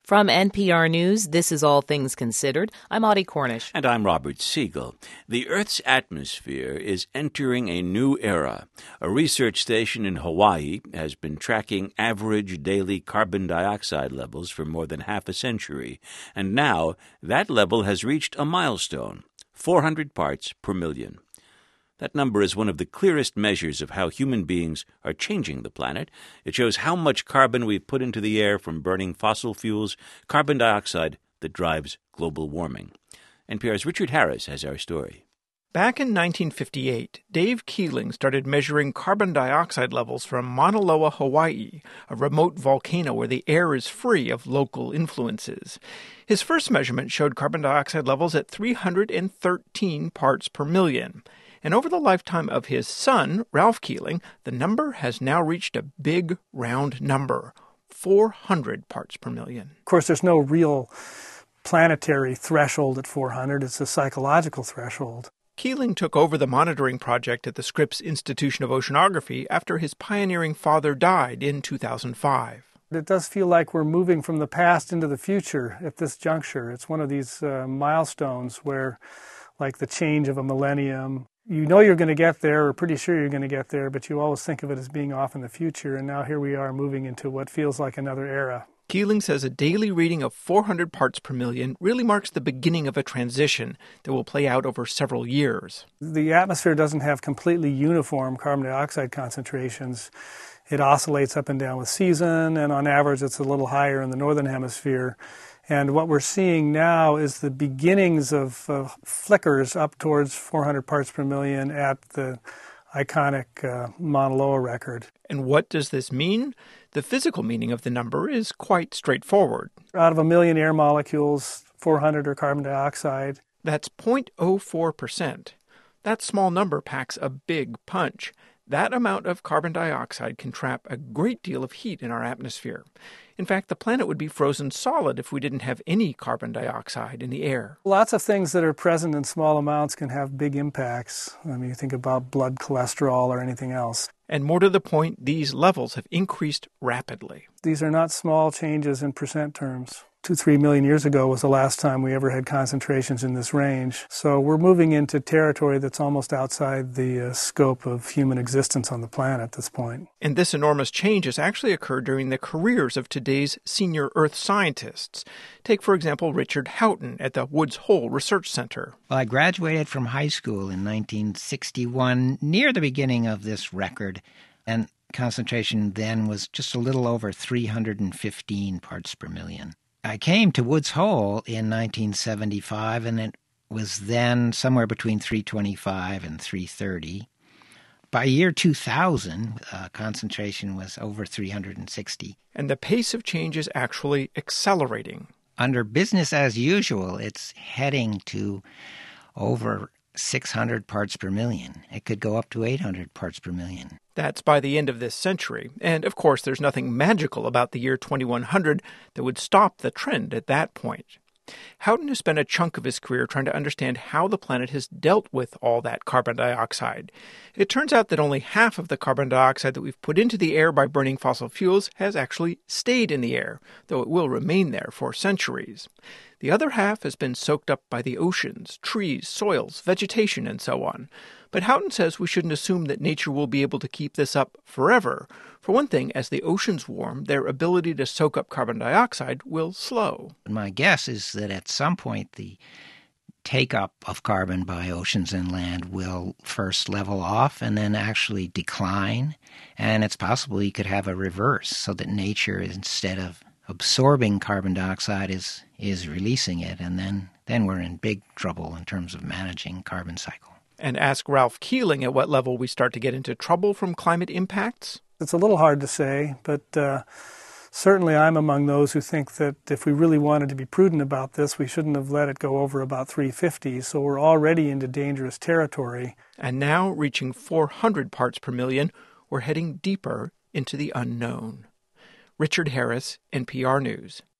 From NPR News, this is All Things Considered. I'm Audie Cornish. And I'm Robert Siegel. The Earth's atmosphere is entering a new era. A research station in Hawaii has been tracking average daily carbon dioxide levels for more than half a century. And now that level has reached a milestone, 400 parts per million. That number is one of the clearest measures of how human beings are changing the planet. It shows how much carbon we've put into the air from burning fossil fuels, carbon dioxide that drives global warming. NPR's Richard Harris has our story. Back in 1958, Dave Keeling started measuring carbon dioxide levels from Mauna Loa, Hawaii, a remote volcano where the air is free of local influences. His first measurement showed carbon dioxide levels at 313 parts per million. And over the lifetime of his son, Ralph Keeling, the number has now reached a big, round number, 400 parts per million. Of course, there's no real planetary threshold at 400. It's a psychological threshold. Keeling took over the monitoring project at the Scripps Institution of Oceanography after his pioneering father died in 2005. It does feel like we're moving from the past into the future at this juncture. It's one of these milestones where, like the change of a millennium, you know you're going to get there, or pretty sure you're going to get there, but you always think of it as being off in the future, and now here we are moving into what feels like another era. Keeling says a daily reading of 400 parts per million really marks the beginning of a transition that will play out over several years. The atmosphere doesn't have completely uniform carbon dioxide concentrations. It oscillates up and down with season, and on average it's a little higher in the northern hemisphere. And what we're seeing now is the beginnings of flickers up towards 400 parts per million at the iconic Mauna Loa record. And what does this mean? The physical meaning of the number is quite straightforward. Out of a million air molecules, 400 are carbon dioxide. That's 0.04%. That small number packs a big punch. That amount of carbon dioxide can trap a great deal of heat in our atmosphere. In fact, the planet would be frozen solid if we didn't have any carbon dioxide in the air. Lots of things that are present in small amounts can have big impacts. I mean, you think about blood cholesterol or anything else. And more to the point, these levels have increased rapidly. These are not small changes in percent terms. 2-3 million years ago was the last time we ever had concentrations in this range. So we're moving into territory that's almost outside the scope of human existence on the planet at this point. And this enormous change has actually occurred during the careers of today's senior Earth scientists. Take, for example, Richard Houghton at the Woods Hole Research Center. Well, I graduated from high school in 1961, near the beginning of this record, and concentration then was just a little over 315 parts per million. I came to Woods Hole in 1975, and it was then somewhere between 325 and 330. By year 2000, concentration was over 360. And the pace of change is actually accelerating. Under business as usual, it's heading to over 600 parts per million. It could go up to 800 parts per million. That's by the end of this century. And, of course, there's nothing magical about the year 2100 that would stop the trend at that point. Houghton has spent a chunk of his career trying to understand how the planet has dealt with all that carbon dioxide. It turns out that only half of the carbon dioxide that we've put into the air by burning fossil fuels has actually stayed in the air, though it will remain there for centuries. The other half has been soaked up by the oceans, trees, soils, vegetation, and so on. But Houghton says we shouldn't assume that nature will be able to keep this up forever. For one thing, as the oceans warm, their ability to soak up carbon dioxide will slow. My guess is that at some point the take-up of carbon by oceans and land will first level off and then actually decline. And it's possible you could have a reverse, so that nature, instead of absorbing carbon dioxide, is releasing it. And then we're in big trouble in terms of managing carbon cycle. And ask Ralph Keeling at what level we start to get into trouble from climate impacts? It's a little hard to say, but certainly I'm among those who think that if we really wanted to be prudent about this, we shouldn't have let it go over about 350, so we're already into dangerous territory. And now, reaching 400 parts per million, we're heading deeper into the unknown. Richard Harris, NPR News.